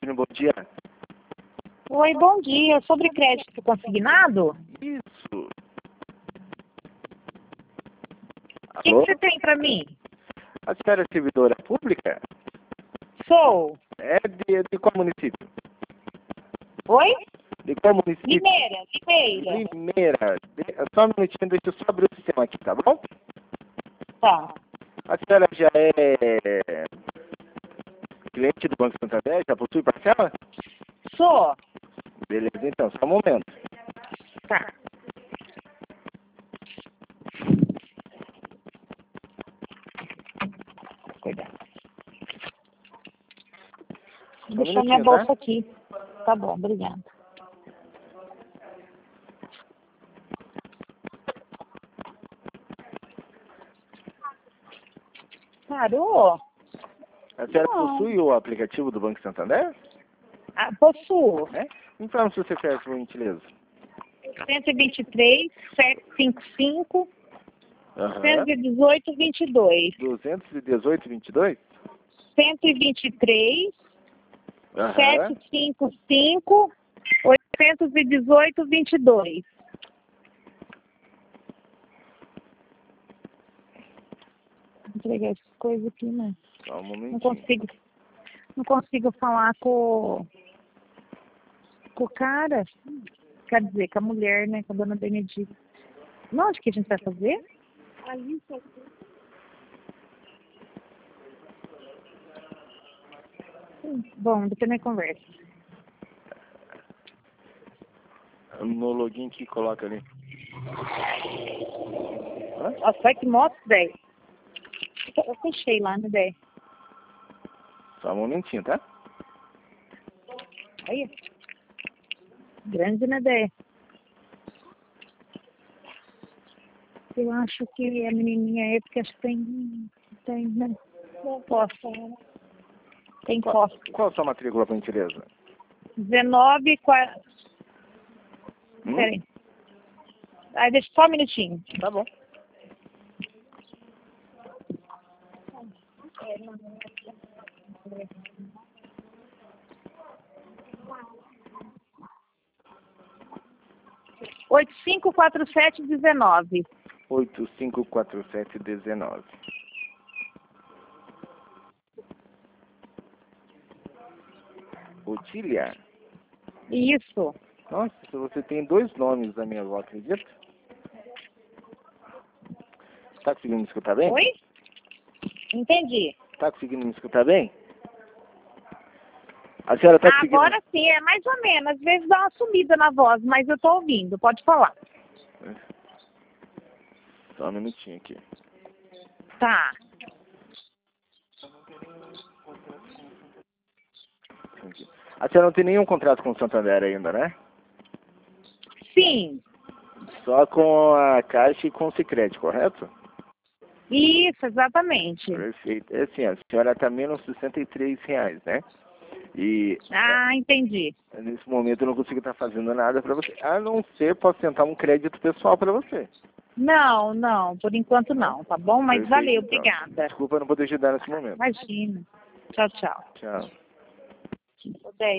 Antônio, bom dia. Oi, bom dia. Sobre crédito consignado? Isso. O que você tem para mim? A senhora é servidora pública? Sou. É de qual município? Oi? De qual município? Limeira. Limeira. Só um minutinho, deixa eu só abrir o sistema aqui, tá bom? Tá. A senhora já é cliente do Banco Santander? Já possui parcela? Sou. Beleza, então, só um momento. Tá. Cuidado. Um Deixa minha minutinho, bolsa tá? aqui. Tá bom, obrigada. Parou? A senhora Não. possui o aplicativo do Banco Santander? Ah, possuo. É? Então, se você quer, por gentileza. 123, 755, Aham. 118, 22. 218, 22? 123, Aham. 755, 818, 22. Vou entregar essas coisas aqui, né? Só um momentinho. Não consigo falar com o cara. Quer dizer, com a mulher, né? Com a dona Benedita. Não, onde que a gente vai fazer? Ali, só. Bom, depois nós conversa. No login que coloca ali. Hã? Nossa, vai que moto, velho. Eu fechei lá, né, velho? Só um momentinho, tá? Olha. Grande, né, Dé? Eu acho que a menininha é porque acho que tem, né? Costa. Tem costa. Qual a sua matrícula, por gentileza? 19, 4... Peraí. Aí, deixa só um minutinho. Tá bom. Oito, 854719. 854719. Otília? Isso. Nossa, você tem dois nomes da minha avó, acredita? Tá conseguindo me escutar bem? Oi? Entendi. Tá conseguindo me escutar bem? A senhora tá conseguindo... Agora sim, é mais ou menos. Às vezes dá uma sumida na voz, mas eu tô ouvindo. Pode falar. Só um minutinho aqui. Tá. A senhora não tem nenhum contrato com o Santander ainda, né? Sim. Só com a Caixa e com o Sicredi, correto? Isso, exatamente. Perfeito. É assim, a senhora está menos R$ 63, né? E Ah, entendi. nesse momento eu não consigo estar fazendo nada para você. A não ser, posso tentar um crédito pessoal para você. Não, por enquanto não, tá bom? Mas Perfeito, valeu, então. obrigada. Desculpa, eu não poder ajudar nesse momento. Imagina. Tchau, tchau. Tchau.